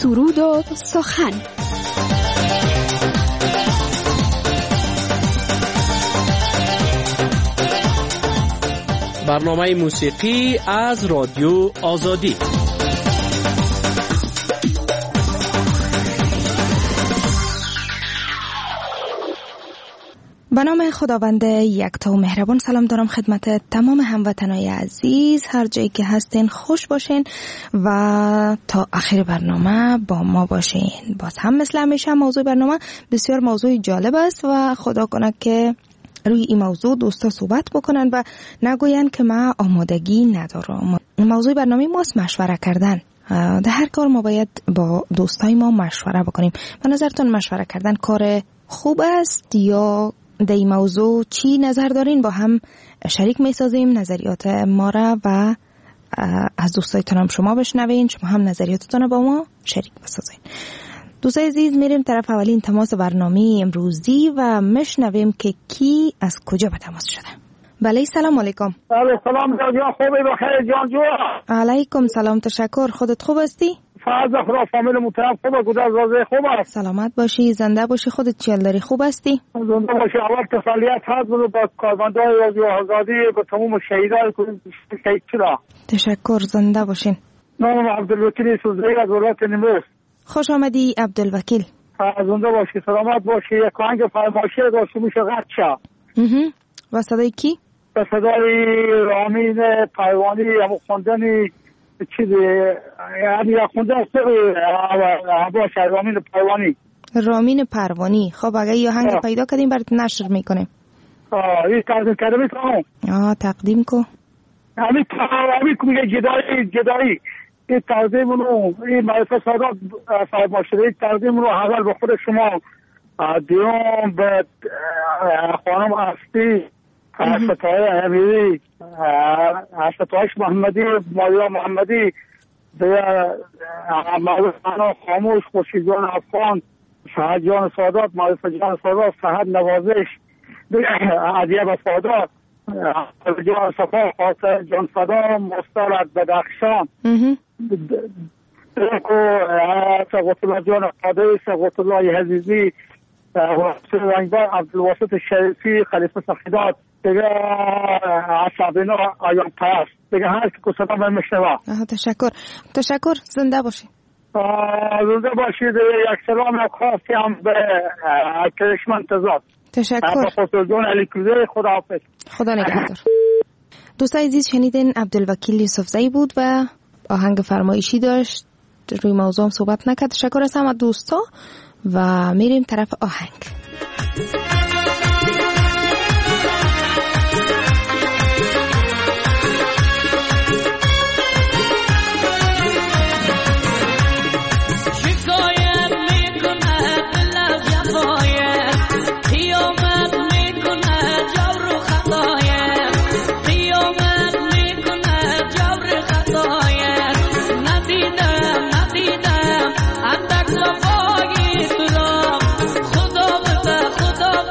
سرود و سخن. برنامه موسیقی از رادیو آزادی. به نام خداوند یکتا و مهربان سلام دارم خدمت تمام هموطنای عزیز، هر جایی که هستین خوش باشین و تا آخر برنامه با ما باشین. باز هم مثل همیشه موضوع برنامه بسیار موضوع جالب است و خدا کنه که روی این موضوع دوستا صحبت بکنن و نگوین که ما آمادگی ندارم. موضوع برنامه ماست مشوره کردن. در هر کار ما باید با دوستای ما مشوره بکنیم. به نظرتون مشوره کردن کار خوب است یا در این موضوع چی نظر دارین؟ با هم شریک می سازیم نظریات ما را و از دوستایتون هم شما بشنوین، شما هم نظریاتتون با ما شریک بسازین. دوستای عزیز میریم طرف اولین تماس برنامه امروزی و مشنویم که کی از کجا به تماس شده. بله سلام علیکم. سلام جان، خوبی بخیر جان جو؟ علیکم سلام، تشکر. خودت خوب هستی؟ فرض خدا فامیل محترم خوبه، گودرز رازه خوب است. سلامت باشی، زنده باشی. خودت چیل داری؟ خوب هستی؟ زنده باشی. اول تسلیت هست بود با کارمندای رادیو آزادی با تمام شهیدان شهید شده. تشکر، زنده باشین. نام عبدالوکیل سوزی از ولایت نیمروز. خوش آمدی عبدالوکیل. زنده باشی، سلامت باشی. یک آهنگ فرمایشی داشته میشه رد شه. و صدای کی؟ به صدای رامین پروانی، همون خوندنی چیزی یعنی خوندن باشه. رامین پروانی. رامین پروانی. خب اگه یه آهنگ پیدا کردیم برات نشر میکنیم. این تقدیم کرده میکنم. تقدیم کو. همین میگه جدایی این تقدیم رو این معرفت سادات فرماشده. این تقدیم رو اول به خود شما دیوم به خانم اصلی ستای امیری ستایش محمدی ماریا محمدی معروفانا خاموش خورشید جان افغان سهد جان سادات معرفت جان سادات سهد نوازش عدیب سادات جان صفا خاصه جان صدا مسترد بدخشان سقوط الله جان قادری سقوط الله حزیزی عبدالواسط شریفی خلیفه سخیدات دیگه عصابینا آیان پاس دیگه هر که صدا من میشنوه. تشکر. زنده باشی. زنده باشید. یک سلام خاصی هم به کرشمن تزاد. تشکر. خسرو جان علی کوزه. خدا حافظ. خدا نگهدار. دوستای عزیز شنیدین عبدالوکیل یوسفزئی بود و آهنگ فرمایشی داشت، روی موضوع هم صحبت نکرد. تشکر از همه دوستا و میریم طرف آهنگ. خدا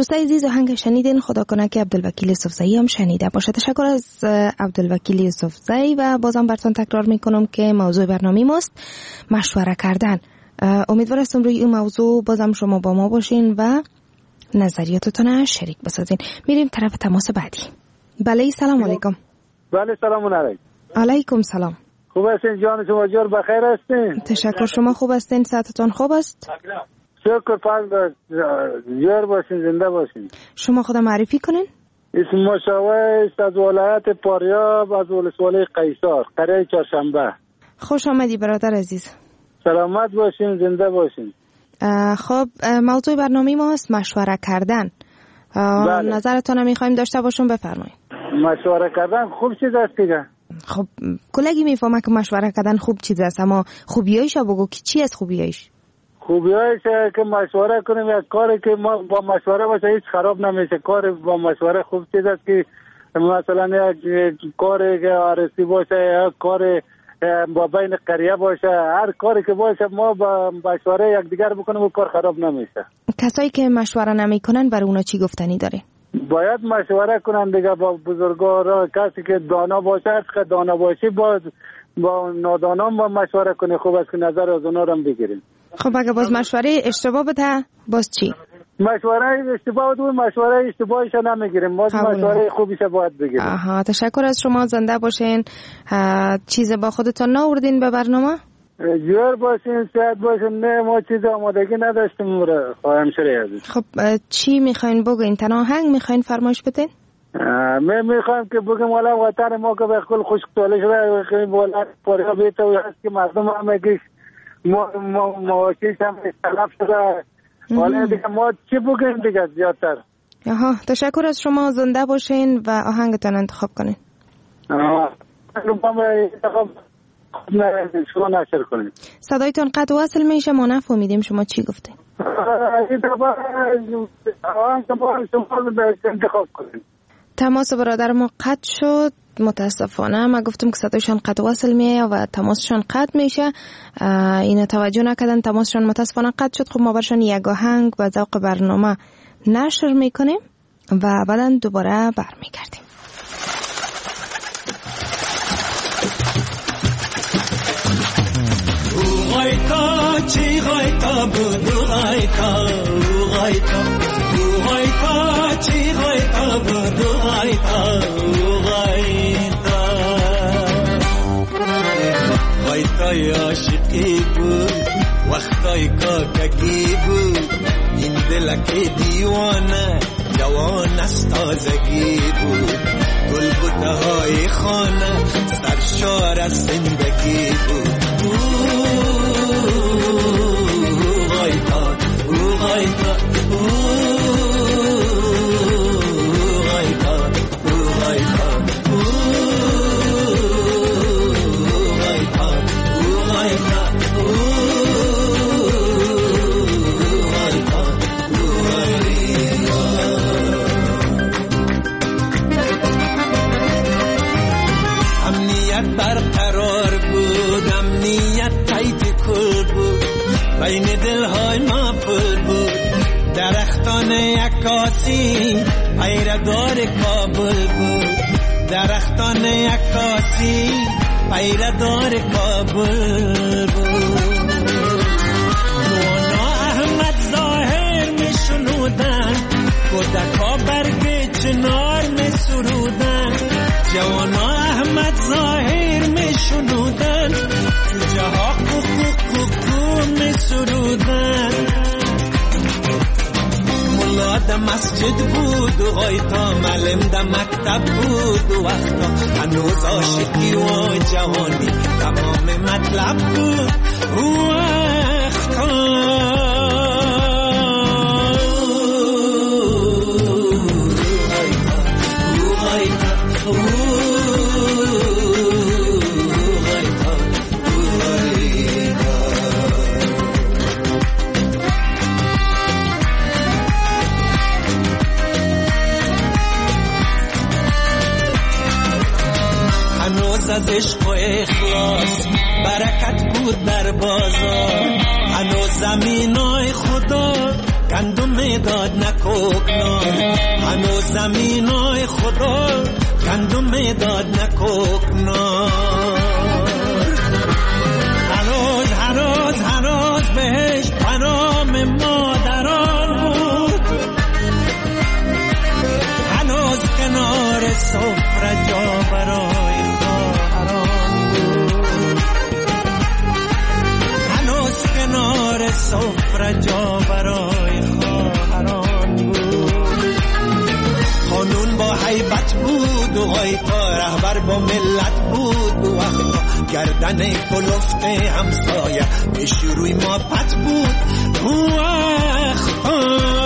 دوستای عزیز آهنگ شنیدین، خدا کنه که عبدالوکیل یوسفزئی هم شنیده باشه. تشکر از عبدالوکیل یوسفزئی و بازم براتون تکرار میکنم که موضوع برنامه ماست مشوره کردن. امیدوار هستم روی این موضوع بازم شما با ما باشین و نظریاتتون شریک بسازین. میریم طرف تماس بعدی. بله سلام علیکم. بله سلام علیکم. علیکم سلام. خوب هستین جان شما؟ جور بخیر هستین؟ تشکر. شما خوب هستین؟ صحتتون خوب است؟ شکر پاک. جور باشین، زنده باشین. شما خود معرفی کنین؟ اسم مشاوه است از ولایت پاریاب، از ولسوالی قیصار، قریه چهارشنبه. خوش آمدی برادر عزیز. سلامت باشین، زنده باشین. خب موضوع برنامه ما است مشوره کردن. بله. نظرتون میخوایم داشته باشم، بفرمایید. مشوره کردن خوب چیز است دیگه. خب کلگی میفهمه که مشوره کردن خوب چیز است، اما خوبیایش بگو که چی است خوبیایش؟ خوبیایش که مشوره کنیم، یک کاری که ما با مشوره باشه هیچ خراب نمیشه. کار با مشوره خوب چیز است که مثلا یک کاری که عرصی باشه یا کار با بین قریه باشه، هر کاری که باشه ما با مشوره یکدیگر بکنیم و کار خراب نمیشه. کسایی که مشوره نمیکنن برای اونا چی گفتنی داره؟ باید مشوره کنن دیگه با بزرگوارا. کسی که دانا باشه، هر که دانا باشی با نادانان با مشوره کنی. خوب است که نظر از اونا رو بگیریم. خب اگه باز مشوره اشتباه بده باز چی؟ مشوره اشتباه بود، مشوره اشتباهش نمیگیریم، باز مشوره خوبیش باید بگیریم. آها، تشکر از شما. زنده باشین. چیز با خودتون ناوردین به برنامه؟ جور باشین، صحت باشین. نه ما چیز آمادگی نداشتیم همشهری عزیز. خب چی میخواین بگین؟ تنها آهنگ میخواین فرمایش بدین؟ میخوایم که بگیم والا وطن ما که به کل خوشگل شده، که والا پاریاب تو هست که مردم همه گیش مواشیش هم تلف شده. والا دیگه ما چی بگیم دیگه زیادتر. آها، تشکر از شما. زنده باشین و آهنگتان انتخاب کنین. شما نشر کنین. صدایتان قطع وصل میشه، ما نفهمیدیم شما چی گفتین. انتخاب کنین. تماس برادر ما قطع شد متاسفانه. ما گفتم که صدایشان قطع وصل میه و تماسشان قطع میشه. اینا توجه نکردن، تماسشان متاسفانه قطع شد. خب ما برشان یک آهنگ و ذوق برنامه نشر میکنیم و بعدا دوباره برمیگردیم. غایتا چی غایتا بود غایتا غایتا غایتا چی غایتا بود غایتا غایتا غایتای عاشقی بود وقتای کاکگی بود این دلک دیوانه جوان از تازگی بود گلبوته های خانه سرشار از زندگی بود غایتا غایتا برقرار بود، امنیت تایید کل بود، بین دلهای ما پل بود، درختان عکاسی پیردار کابل بود، درختان عکاسی پیردار کابل بود. نوانا احمد ظاهر می شنودن، کودکا برگ چنار می سرودن، جوانا احمد ظاهر می شنودن، تو جاها کوکو می سرودن. ملا دا مسجد بود و غایتا معلم دا مکتب بود و وقتا هنوز عاشقی و جوانی تمام مطلب بود و وقتا از عشق و اخلاص برکت بود در بازار، هنوز زمینای خدا گندم داد نکوکنا هنوز زمینای خدا گندم داد نکوکنا هنوز بهش پنام مادران بود هنوز کنار سفره جا برای خواهران بود هنوز کنار سفره جا برای خواهران بود قانون با هیبت بود و غیتا رهبر با ملت بود و وقتا گردن کلفت همسایه پیش روی ما پت بود و وقتا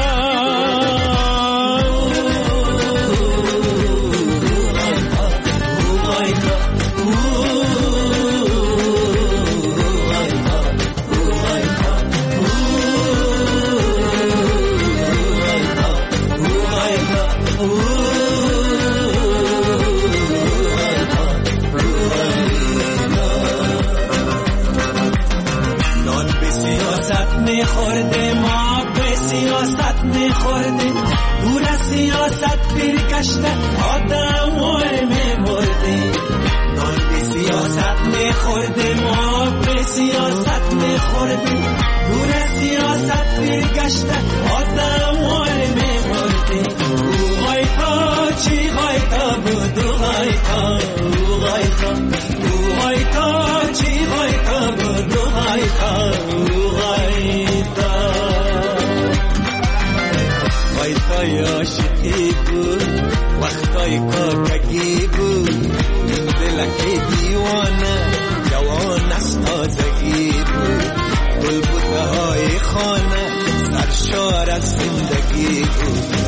میخورده ما به سیاست میخورده دور از سیاست برگشته آدم وای میمرده نان به سیاست میخورده ما به سیاست میخورده دور از سیاست برگشته آدم وای میمرده غایتا چی غایتا بود غایتا غایتا چی غایتا بود غایتا وقتای عاشقی بود وقتای کاکگی بود دلک دیوانه جوان از تازگی بود گلبوته های خانه سرشار از زندگی بود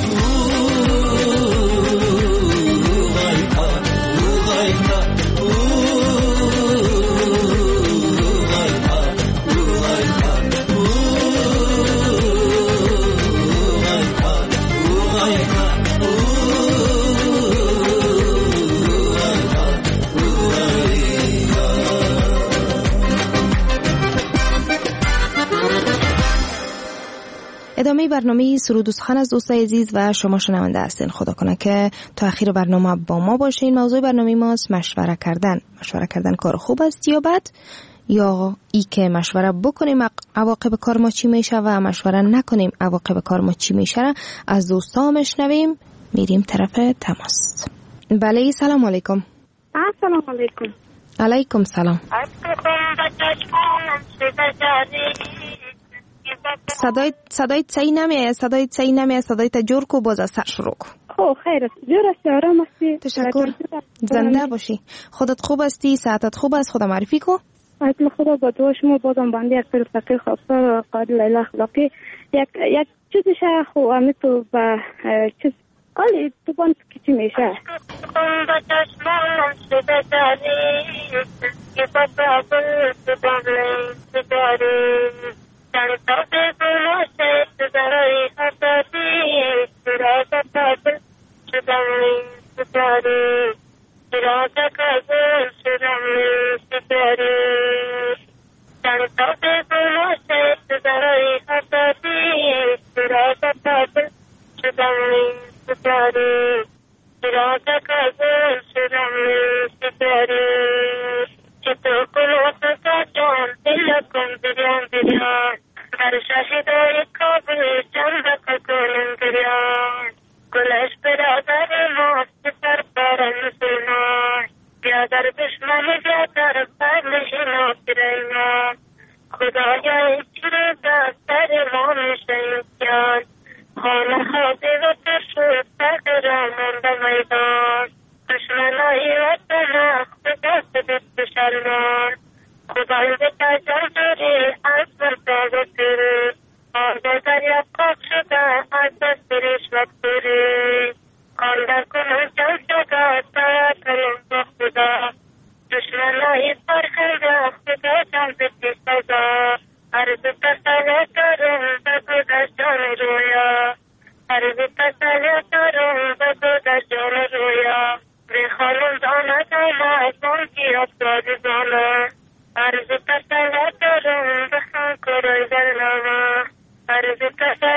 ادامه برنامه سرود و سخن از دوستای عزیز و شما شنونده هستین. خدا کنه که تا آخر برنامه با ما باشین. موضوع برنامه ماست مشوره کردن کار خوب است یا بد، یا ای که مشوره بکنیم عواقب کار ما چی میشه و مشوره نکنیم عواقب کار ما چی میشه از دوستا میشنویم. میریم طرف تماس. بله سلام علیکم. سلام علیکم. علیکم سلام. صدایت صحیح نمیه صدایت جور کو باز از سر شروع کن. خیر است جور است آرام هستی. تشکر. زنده باشی. خودت خوب هستی؟ صحتت خوب است؟ خدا معرفی کو. ایت خدا با دعا شما بازم بنده یک پیر فقیر خواستار قادر لیلا اخلاقی یک چیزش خو امی تو با چیز قالی تو بان چی میشه Arzu ta sala taran korai dalama arzu ta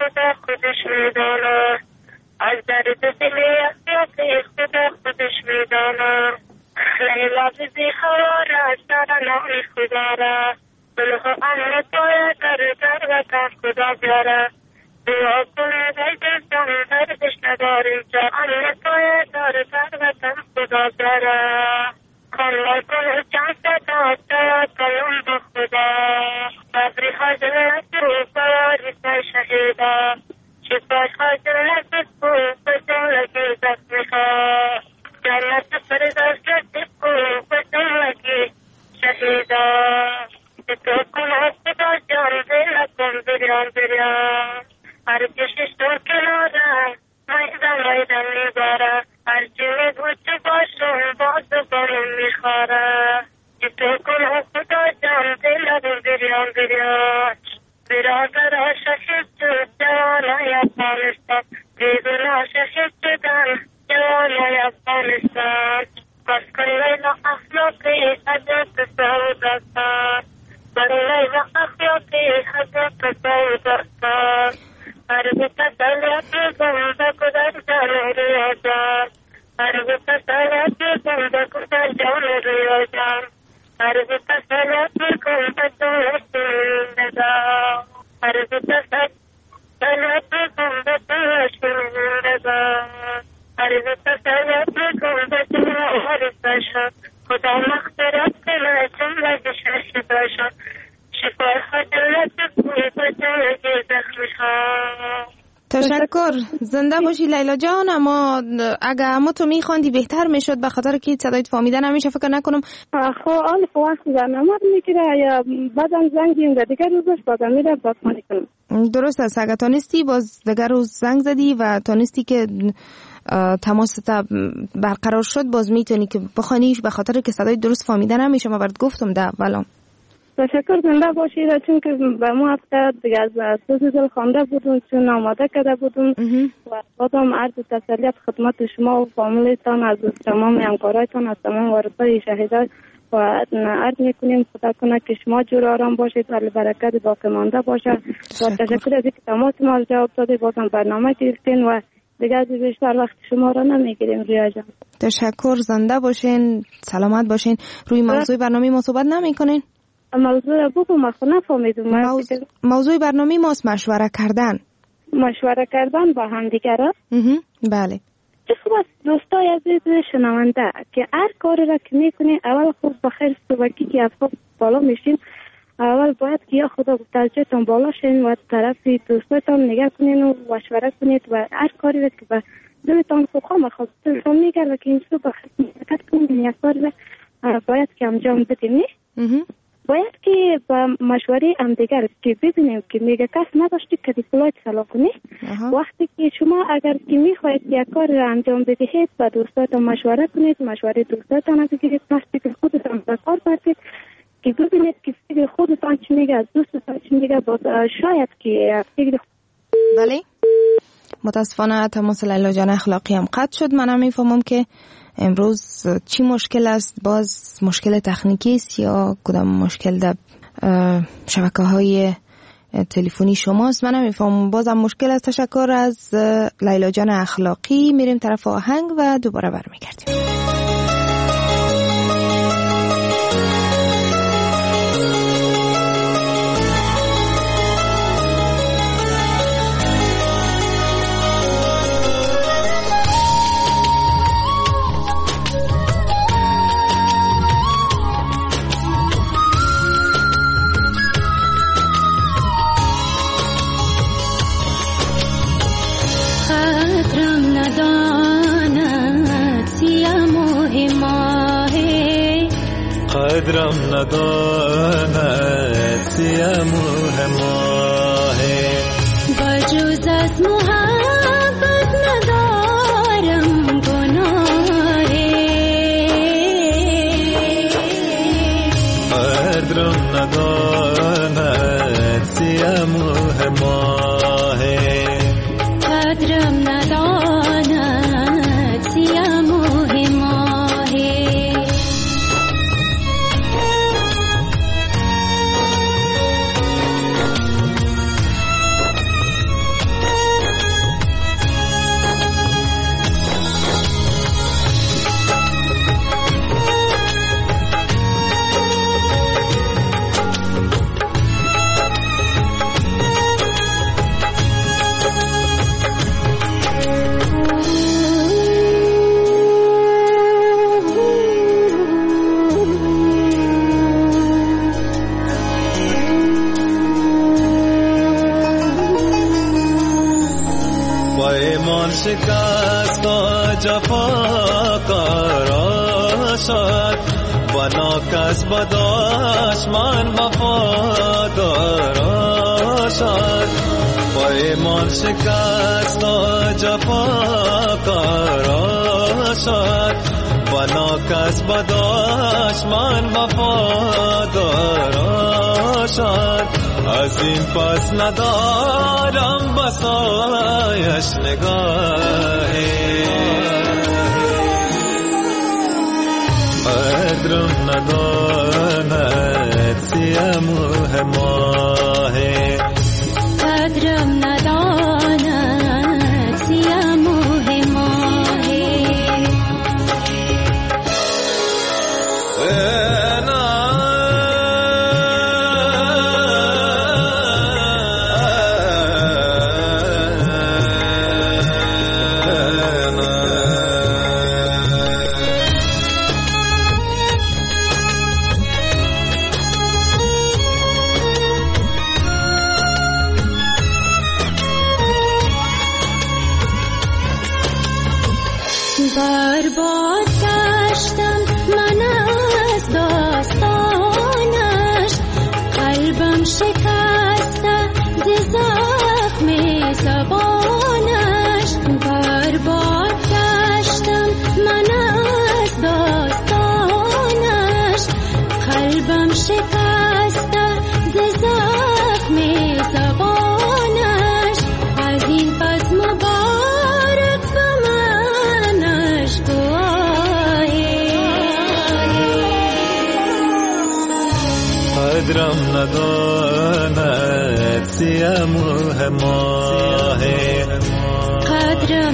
خدا خودش میداند، از درد دل افیات خدا خودش میداند. لیلا بی خوار از درنان خدا را، بلها امن توی در وطن خدا بیاره. دعا کنه دردم دردش نداریم جا، امن توی در وطن خدا بیاره. کامل کنه چند صدات کلم با خدا، صبری حاضر نسو باریسن شهیدا، شفای حاضر نسو بدلگی زخمی خواه، جنت فردوس لطفو بدلگی شهیدا. تو کنه صدا جان دل کن بریان، هر کشش تو کناره میدن میباره، هر جوی گوچه باشون باز بارون میخواره. تو کنه صدا جان دل کن بریان، برادر شهید شد جوانای افغانستان، بیگناه شهید شدن جوانای افغانستان. بس کن لیلا اخلاقی حضرت سعودستان، بر لیلا اخلاقی حضرت سعودستان. عرب تسلیت زنده کدر جان ریاضان، عرب تسلیت زنده کدر جان ریاضان، عرب تسلیت کن بدون شنیدم، عرب تسلیت کن بدون شنیدم، عرب تسلیت کن بدون حرفشان. خدا مغفرت کنه جمله ششداشان، شفای خجلت بوی بدون زخمشان. تشکر، زنده باشی لیلا جان. اما اگه اما تو میخواندی بهتر میشد، به خاطر که صدایت فهمیده نمیشه فکر نکنم. خب آن وقت برنامه میگیره یا بعدم زنگ زدیم دیگر روزش بازم میره باز کنم. درست است، اگه تانستی باز دیگر روز زنگ زدی و تانستی که تماس برقرار شد، باز میتونی که بخوانیش، به خاطر که صدای درست فهمیده نمیشه. من برات گفتم ده اولا. تشکر، زنده باشید. چون که به ما هفته دیگه از سوزیزل خوانده بودون، چون آماده کرده بودون و بازم عرض تسلیت خدمت شما و فامیلتان، از تمام همکارایتان، از تمام وارثای شهیدان و عرض میکنیم خدا کنه که شما جور آرام باشید و برکت باقی مانده باشه. و تشکر از اینکه تماس ما جواب دادی، بازم برنامه گرفتین و دیگه بیشتر وقت شما را نمیگیریم. ریا جان تشکر، زنده باشین، سلامت باشین. روی موضوع برنامه ما صحبت نمیکنین؟ موضوع را بگو، ما خود نفهمیدم. موضوع برنامه ماست مشوره کردن. مشوره کردن با هم دیگر است؟ بله. چه خوب است دوستای عزیز شنونده که هر کاری را که میکنی اول خوب بخیر صبحی که از خواب بالا میشین، اول باید که یا خدا درجهتان بالا شین و طرف دوستایتان نگاه کنین و مشوره کنید و هر کاری را که به دلتان خواه خواستتان میگرده که این صبح حرکت کنید، یک کاری را باید که انجام بدیم. باید که با مشوره هم دیگر که ببینیم که میگه کس نداشتی که دیپلایت سلا کنی. وقتی که شما اگر که میخواید یک کار را انجام بدهید با دوستاتان مشوره کنید، مشوره دوستاتان از بگیرید، وقتی که خودتان به کار بردید که ببینید که فکر خودتان چی میگه، از دوستتان چی میگه، شاید که فکر. بله، متاسفانه تماس لیلا جان اخلاقی هم قطع شد. من هم میفهمم که امروز چی مشکل است، باز مشکل تکنیکی است یا کدام مشکل در شبکه‌های تلفنی شماست، من نمیفهمم. بازم مشکل است. تشکر از لیلا جان اخلاقی. میریم طرف آهنگ و دوباره برمیگردیم. قدرم نداند سیموه ماهه، بجز از محبت ندارم گناهه. قدرم نداند سیموه ماهه، قدرم نداند سیموه ماهه. با ایمان شکست و جفا کارا شد با ناکس با دشمن وفادارا شد با ایمان شکست و جفا کارا شد با ناکس با دشمن وفادارا شد از این پس ندارم بسایش نگاهی قدرم نداند سیموه ماهی قدرم نداند سیموه ماهی برباد گشتم من از داستانش قلبم شکسته ز زخم زبانش برباد گشتم من از داستانش قلبم شکسته ز زخم زبانش از این پس مبارک قدرم نداند سیموه ماهی قدرم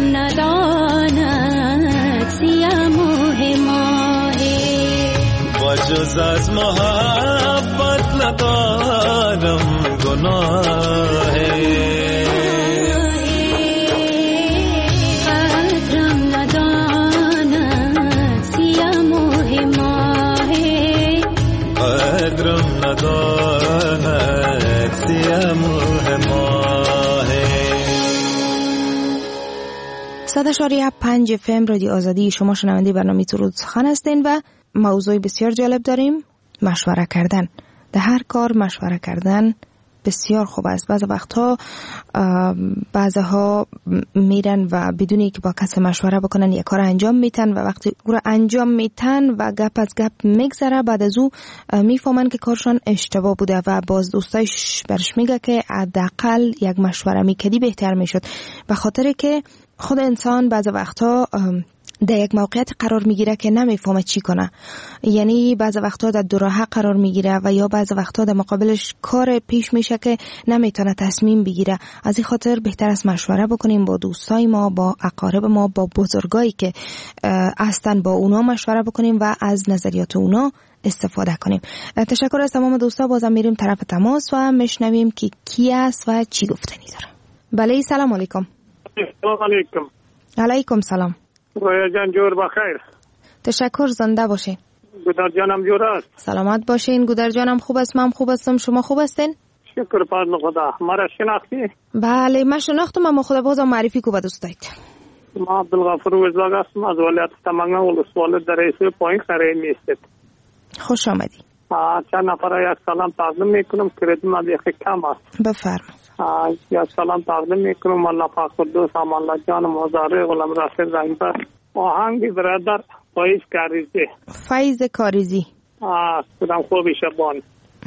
نداند سیموه ماهی با جز از محبت ندارم گناهی قدرم نداند سیموه ماهی قدرم نداند سیموه ماهی 100.5 FM رادیو آزادی. شما شنونده برنامه درود سخن هستین و موضوع بسیار جالب داریم. مشوره کردن. در هر کار مشوره کردن بسیار خوب است. بعضها میرن و بدونی که با کسی مشوره بکنن یک کار انجام میتن و وقتی او را انجام میتن و گپ از گپ میگذره بعد از او میفهمن که کارشان اشتباه بوده و باز دوستایش برش میگه که حداقل یک مشوره میکردی بهتر میشد. به خاطر که خود انسان بعض وقتها در یک موقعیت قرار میگیره که نمیفهمه چی کنه، یعنی بعض وقتا در دو راه قرار میگیره و یا بعض وقتا در مقابلش کار پیش میشه که نمیتونه تصمیم بگیره. از این خاطر بهتر است مشوره بکنیم با دوستای ما، با اقارب ما، با بزرگایی که هستن، با اونا مشوره بکنیم و از نظریات اونا استفاده کنیم. تشکر از تمام دوستا. بازم میریم طرف تماس و میشنویم که کی است و چی گفتنی داره. بله سلام علیکم. سلام علیکم. علیکم سلام. رویا جان جور بخیر. تشکر. زنده باشین. گودر جانم جور است. سلامت باشین. گودر جانم خوب است. من خوب هستم. شما خوب هستین؟ شکر پاز خدا. مرا شناختی؟ بله من شناختم. اما خدا بازم معرفی کو به دوستایت. ما عبدالغفور وزلاگ هستم از ولایت تمنگان ولسوالی در رئیس پایین خرید میستید. خوش آمدی. چند نفر یک سلام تقدیم میکنم. کردیم ما دیگه کم است. بفرمایید. یک سلام تقدیم میکنم. الله پاک قدوس امان الله جان مزاره غلام راشد رحیم‌پر آهنگ برادر فیض کاریزی. فیض کاریزی. کدام خوبی شبان.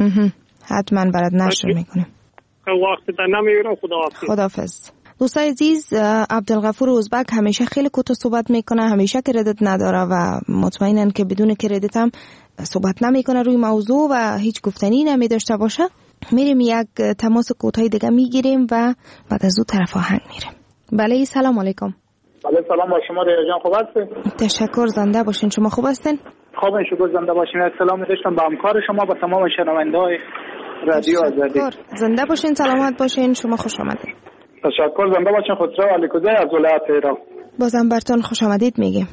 حتما برات نشر میکنیم. وقت تا نمیگیرم. خداحافظ. دوستای عزیز، عبدالغفور ازبک همیشه خیلی کوتاه صحبت میکنه، همیشه کردیت نداره و مطمئنن که بدون کردیت هم صحبت نمیکنه روی موضوع و هیچ گفتنی نمیداشته باشه. میریم یک تماس کوتاه دیگه میگیریم و بعد از اون طرف آهنگ میریم. بله سلام علیکم. بله سلام با شما ریا جان. خوب هستین؟ تشکر. زنده باشین. شما خوب هستین؟ خوبم شکر. زنده باشین. سلام داشتم به همکار شما با تمام شنونده‌های رادیو آزادی. زنده باشین. سلامت باشین. شما خوش آمدید. تشکر. زنده باشین. خسرو علیکوزی از ولایت ایران. بازم براتون خوش آمدید میگیم.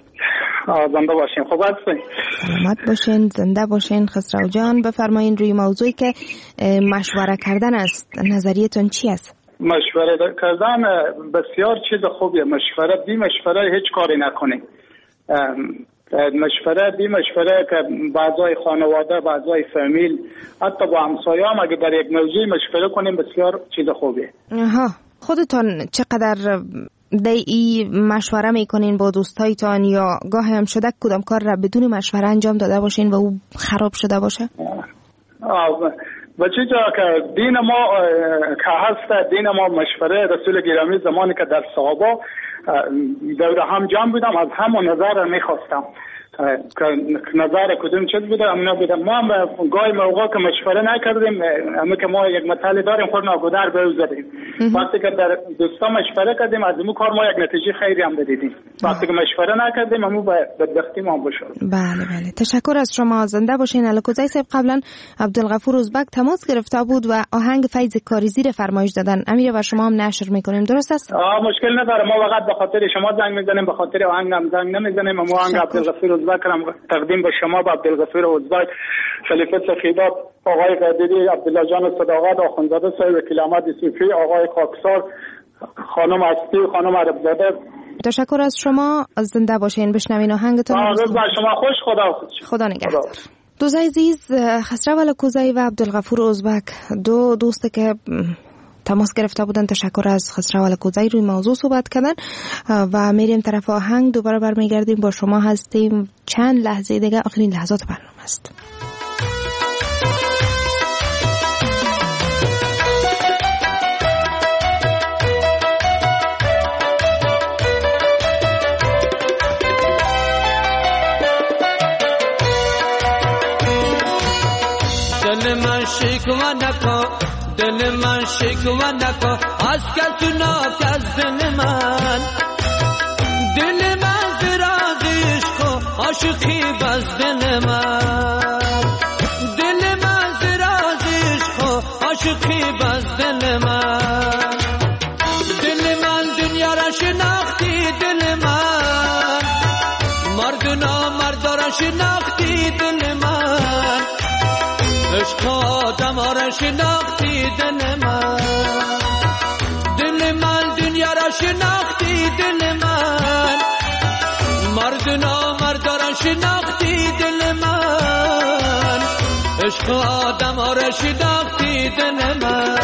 زنده باشین. خوب هستین؟ سلامت باشین. زنده باشین. خسرو جان بفرمایین روی موضوعی که مشوره کردن است نظریتون چی است؟ مشوره کردن بسیار چیز خوبیه. مشوره بی مشوره هیچ کاری نکنیم. مشوره که بعضای خانواده، بعضای فامیل، حتی با همسایه هم اگه در یک موضوع مشوره کنیم بسیار چیز خوبیه. خودتان چقدر ای مشوره میکنین با دوستایتان یا گاهی هم شده کدام کار را بدون مشوره انجام داده باشین و او خراب شده باشه؟ و چیزا که دین ما که هست، دین ما مشوره رسول گرامی زمانی که در صحابه دور هم جمع بودم از همون نظر میخواستم که نظر کدوم چیز بوده امنا بودم. ما هم گاهی موقع که مشوره نکردیم، اما که ما یک مثال داریم خود ناگودر بزدیم. وقتی که در دوستا مشوره کردیم از اون کار ما یک نتیجه خیری هم دیدیم. وقتی که مشوره نکردیم همون بدبختی ما بشد. بله تشکر از شما. زنده باشین. الکوزی صاحب قبلا عبدالغفور ازبک تماس گرفته بود و آهنگ فیض کاریزی رو فرمایش دادن. امیر و شما هم نشر میکنیم، درست است؟ مشکل نداره. ما فقط به خاطر شما زنگ میزنیم، به خاطر آهنگ هم زنگ نمیزنیم. ما آهنگ عبدالغفور ازبک تقدیم به شما با عبدالغفور ازبک، خلیفه سخیدات، آقای قادری، عبدالله جان صداقت، آخوندزاده صاحب وکیل احمد صوفی، آقای خاکسار، خانم استی، خانم عربزاده. تشکر از شما. زنده باشین. بشنوین آهنگتون. روز بر شما خوش. خدا نگهدار. دوست عزیز، خسرو الکوزی و عبدالغفور ازبک دو دوستی که تماس گرفته بودن، تشکر از خسرو الکوزی روی موضوع صحبت کردن و میریم طرف آهنگ. دوباره برمیگردیم با شما هستیم چند لحظه دیگه. آخرین لحظات برنامه است. دل من شکوه نکن، دل من شکوه نکن از کس ناک از دل من. دل من زراز عشق و عاشقی بز دل من. دل من زراز عشق و عاشقی بز دل من. دل من دنیا را شناختی، دل من مرد و نامرد را شناختی، دل من عشق آدم را شناختی، دل من. دل من دنیا را شناختی، دل من مرد و نامرد را شناختی، دل من عشق آدم را شناختی، دل من.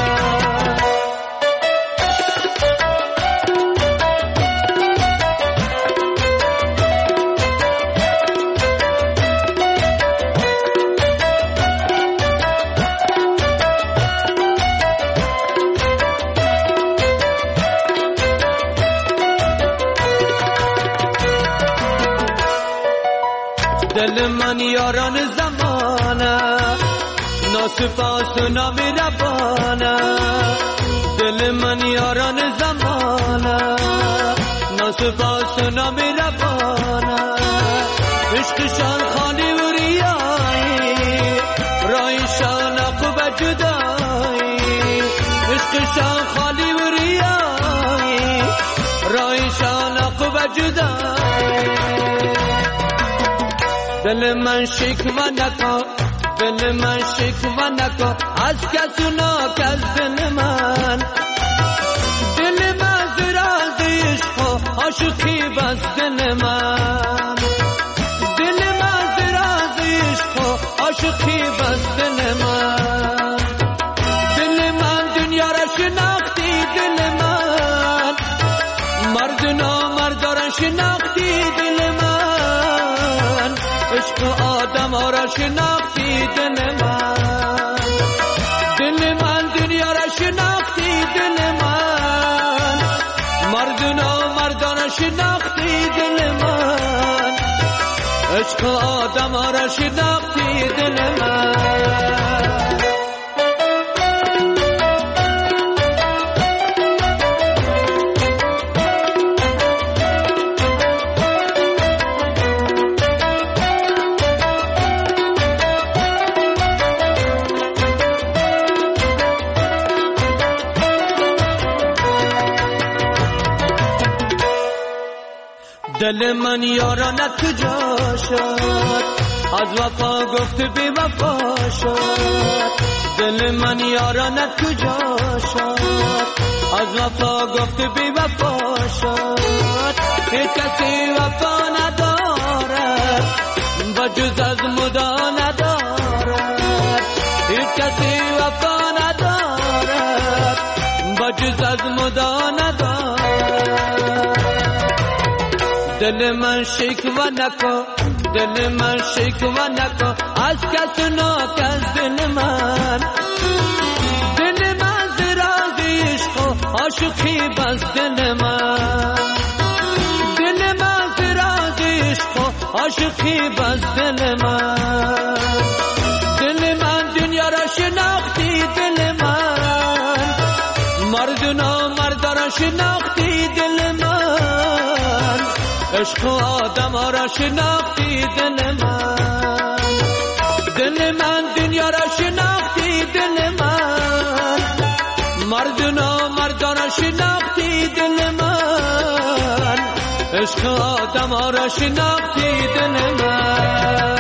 دل من یاران زمانه ناسپاس و نامهربانه. دل من یاران زمانه ناسپاس و نامهربانه. عشقشان خالی و ریایی، رایشان عقب جدایی. عشقشان خالی و ریایی، رایشان عقب جدایی. دل من شکوه نکن، دل من شکوه نکن از کس ناک از دل من. دل من زراز عشق و عاشقی بز دل من. دل من زراز عشق و عاشقی بز دل من. دل من دنیا را شناختی، دل من مرد و نامرد را شناختی، دل من عشق آدم را شناختی، دل من. دل من دنیا را شناختی، دل من مرد و نامرد را شناختی، دل من عشق آدم را شناختی، دل من. دل من یارانت کجا شد، از وفا گفت بی وفا شد دل من یارانت کجا شد از وفا گفت بی وفا شد هیچ کسی وفا ندارد و جز از مدا ندارد هیچ کسی وفا ندارد و جز از مدا ندارد دل من شکوه نکن دل من شکوه نکن از کس ناک از دل من زراز عشق و عاشقی بس دل من زراز عشق و عاشقی بس دل من دنیا را شناختی دل من مردنا مرد را شناختی دل من عشق و آدم را شناختی دل من دنیا را شناختی دل من مردنا مرد را شناختی دل من عشق و آدم را شناختی دل من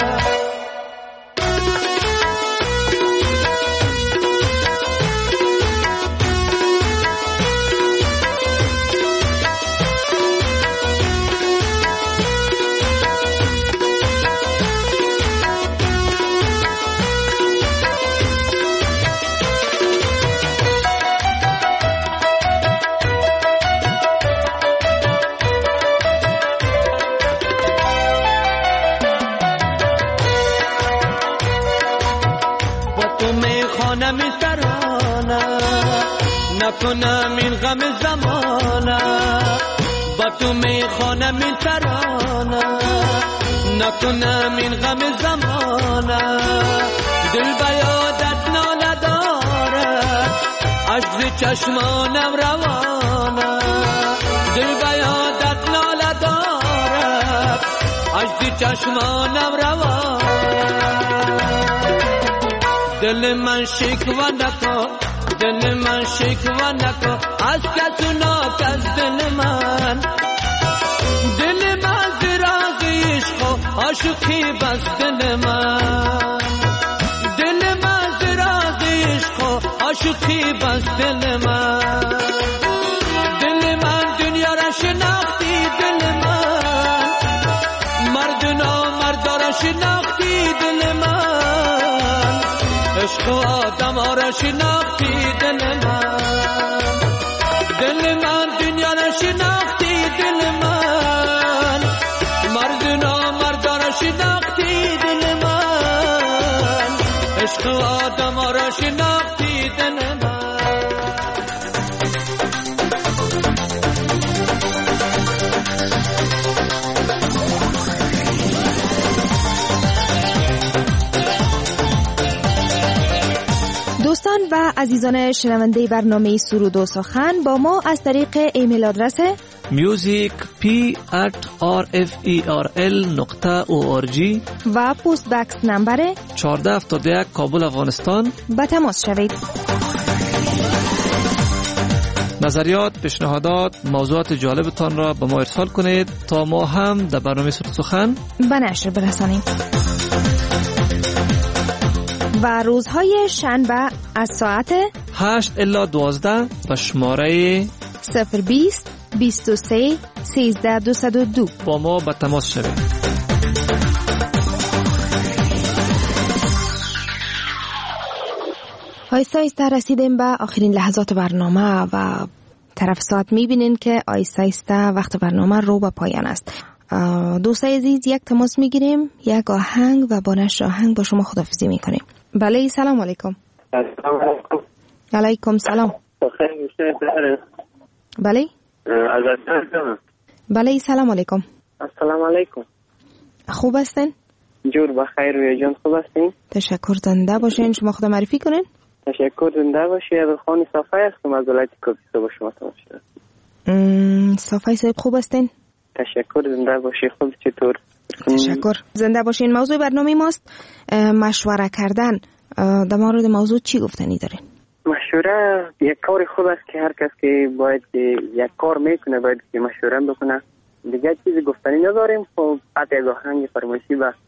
نکنم این غم زمانه با تو میخوانم این ترانه نکنم این غم زمانه دل به یادت ناله دارد عجز چشمانم روانه دل به یادت ناله دارد عجز چشمانم روانه دل من شکوه نکن دل من شکوه نکن از کس ناک از دل من زراز عشق و عاشقی بس دل من زراز عشق و عاشقی بس دل من دنیا را شناختی دل من مردنا مرد را شناختی دل من عشق و آدم را شناختی دل من دنیا را شناختی دل من مردنا مرد را شناختی دل من عشق و آدم را شناختی دل من دوستان و عزیزان شنونده برنامه سرود و سخن با ما از طریق ایمیل آدرس musicp@rferl.org و پست بکس نمبر 1471 کابل افغانستان به تماس شوید. نظریات، پیشنهادات، موضوعات جالبتان را به ما ارسال کنید تا ما هم در برنامه سرود سخن به نشر برسانیم. و روزهای شنبه از ساعت 8 الی 12 به شماره 020 23 13 202 با ما به تماس شوید. آیسته آیسته رسیدیم به آخرین لحظات برنامه و طرف ساعت میبینین که آیسته آیسته وقت برنامه رو به پایان است. دوستای عزیز یک تماس میگیریم، یک آهنگ و با نشر آهنگ با شما خداحافظی میکنیم. بله سلام علیکم. السلام علیکم. علیکم سلام. بخیر میشه؟ بله. بله سلام علیکم. السلام علیکم. خوب هستین؟ جور بخیر روی جان خوب هستین؟ تشکر، زنده باشین. شما خود معرفی کنین. تشکر، زنده باشی. عبدالخان صافی هستم از ولایت کاپیسا با شما تماس شدم. صافی صاحب خوب هستین؟ تشکر، زنده باشی. خوب چطور؟ تشکر، زنده باشین. موضوع برنامه ماست مشوره کردن. در مورد موضوع چی گفتنی دارین؟ مشوره یک کار خوب است که هر کس که باید یک کار میکنه باید که مشوره بکنه. دیگه چیزی گفتنی نداریم. خب بعد از آهنگ فرمایشی و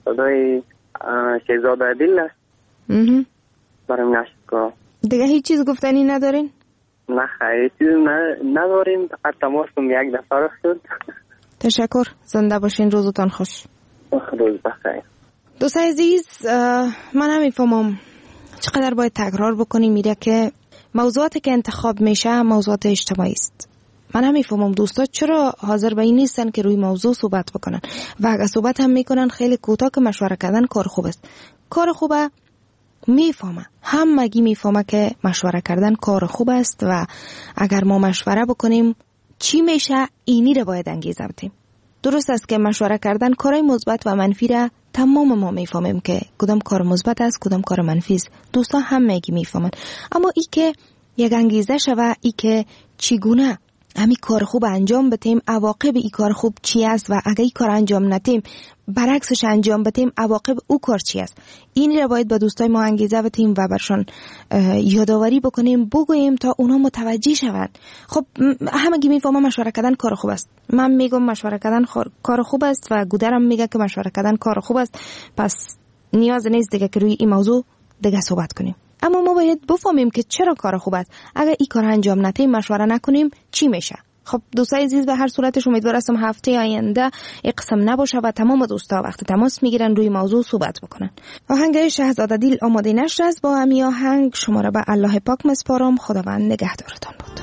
صدای شهزاد عادل است. برام نشد که دیگه هیچ چیز گفتنی ندارین؟ نه خیلی چیز نداریم، فقط تماسم یک دفعه رخ شد. تشکر، زنده باشین، روزتان خوش. روز بخیر. دوست عزیز، من نمیفهمم چقدر باید تکرار بکنیم میره که موضوعاتی که انتخاب میشه موضوعات اجتماعی است. من نمیفهمم دوستا چرا حاضر به این نیستن که روی موضوع صحبت بکنن و اگر صحبت هم میکنن خیلی کوتاه که مشوره کردن کار خوب است. کار خوبه میفهمه، همگی میفهمه که مشوره کردن کار خوب است و اگر ما مشوره بکنیم چی میشه اینی رو باید انگیزه بدیم. درست است که مشوره کردن کارهای مثبت و منفی را تمام ما میفهمیم که کدام کار مثبت است کدام کار منفی است. دوستا همگی میفهمن، اما ای که یک انگیزه شوه ای که چگونه همین کار خوب انجام بدیم، عواقب این کار خوب چی است و اگه این کار انجام ندیم برعکسش انجام بدیم عواقب او کار چی است، این را باید به دوستای ما انگیزه بدیم و برشان یادآوری بکنیم، بگوییم تا اونا متوجه شوند. خب همگی میفهمن مشوره کردن کار خوب است، من میگم مشوره کردن کار خوب است و گودرم میگه که مشوره کردن کار خوب است، پس نیاز نیست دیگه که روی این موضوع دیگه صحبت کنیم. اما ما باید بفهمیم که چرا کار خوب است. اگر این کار انجام ندیم مشوره نکنیم چی میشه؟ خب دوستای عزیز، به هر صورتش امیدوار هستم هفته آینده این قسم نباشه و تمام دوستا وقت تماس میگیرن روی موضوع صحبت بکنن. آهنگ شهزاد عادل آماده نشر است. با همین آهنگ شما را به الله پاک میسپارم. خداوند نگهدارتان بود.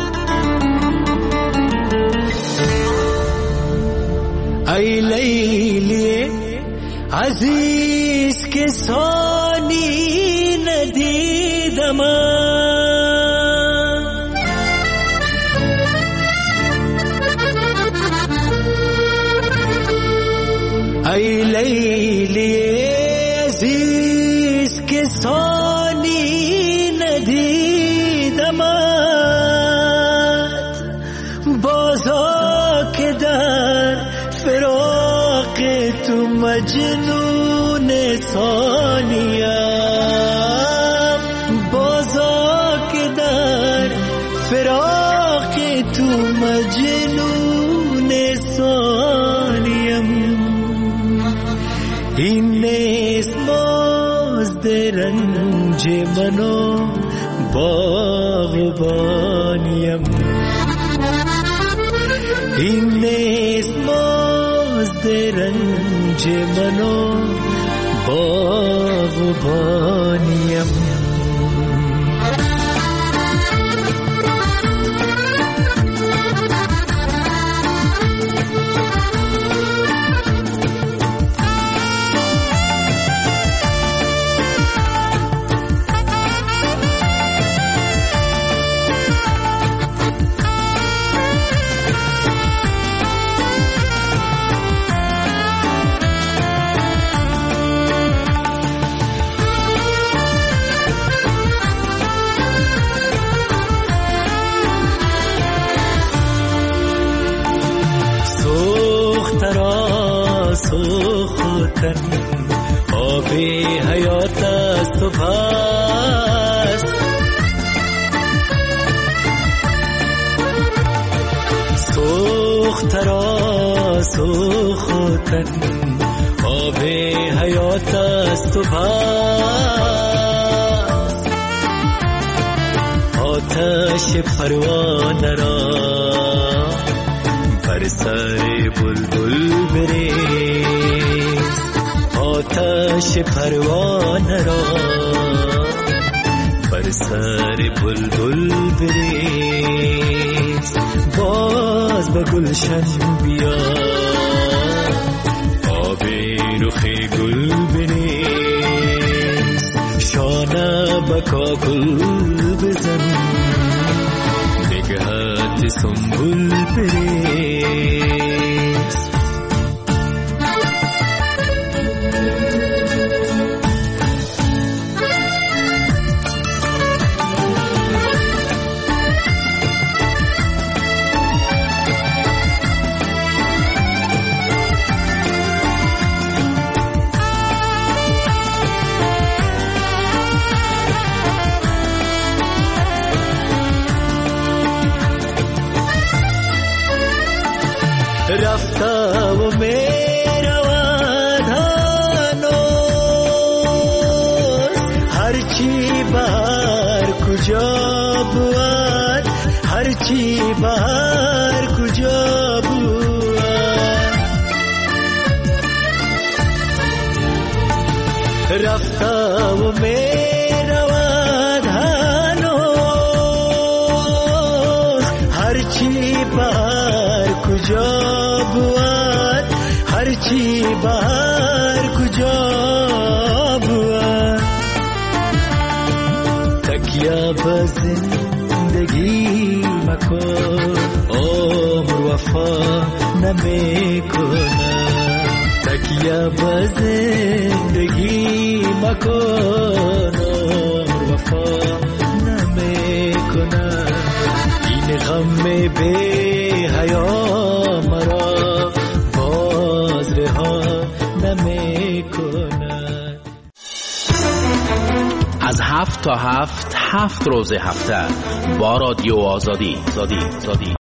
ای لیلی عزیز که ثانی ندیدم، ای لیلی عزیز که ثانی ندیدم، بازا که در فراق تو مجنون ثانیم، بازا که در فراق تو مجنون ثانیم، این نیست مزد رنج منو باغبانیم، این نیست مزد رنج منو باغبانیم. سوختن آب حیات است و پس سوخترا سوختن آب حیات است و پس آتش پروانه را بر سر بلبل بریز، آتش پروانه را بر سر بلبل بریز، باز به گلشن بیا آب رخ گل بریز، شانه به کاکل بزن نگهت سنبول بریز. رفته و میرود هرچی بهر کجا بود رفته و میرود هنوز هرچی بهر کجا بود هرچی بهر کجا بود تکیه به زندگی مکن عمر وفا نمیکنه تکیه به زندگی مکن عمر وفا نمیکنه این غم بی حیا مرا باز رها نمیکنه. از 7 تا 7 روز هفته با رادیو آزادی.